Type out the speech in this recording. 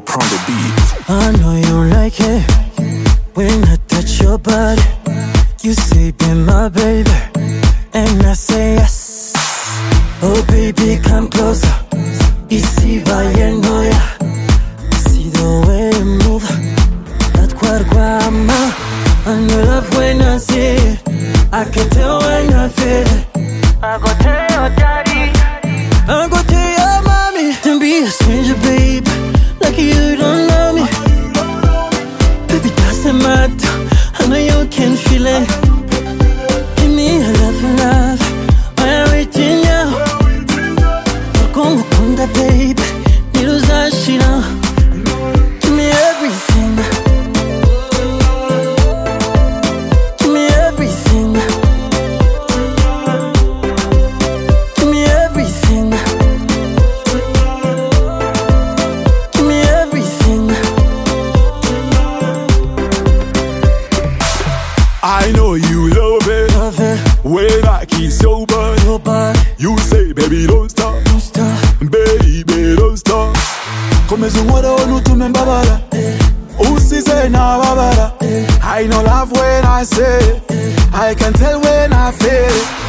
Pro on the beat. I know you like it when I touch your body. You say be my baby, and I say yes. Oh baby, come closer. Isi bayenoya. See the way you move, that guarguama. And you love when I see it. I can tell when I feel it. I go tell your daddy, I go tell your mommy. Don't be a stranger, babe, like you don't know me. Baby, doesn't matter, I know you can feel it. Give me a love, I'm waiting now. Kongo kunda, babe, niruzashira. Give me everything. Give me everything. Give me everything. Give me everything. I know you love it, Love it, when I kiss your butt. your body, You say baby don't stop, don't stop. baby don't stop. Komeza unkwara unutume mbabara, usize na babara. I know love when I say it, I can tell when I feel it.